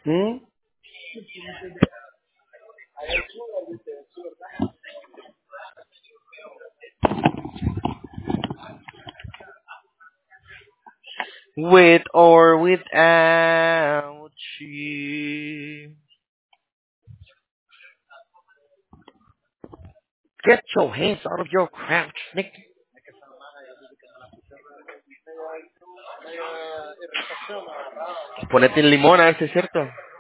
¿Mm? With or without you. Get your hands out of your crouch, Nick. Ponete en limón, a ver si es cierto.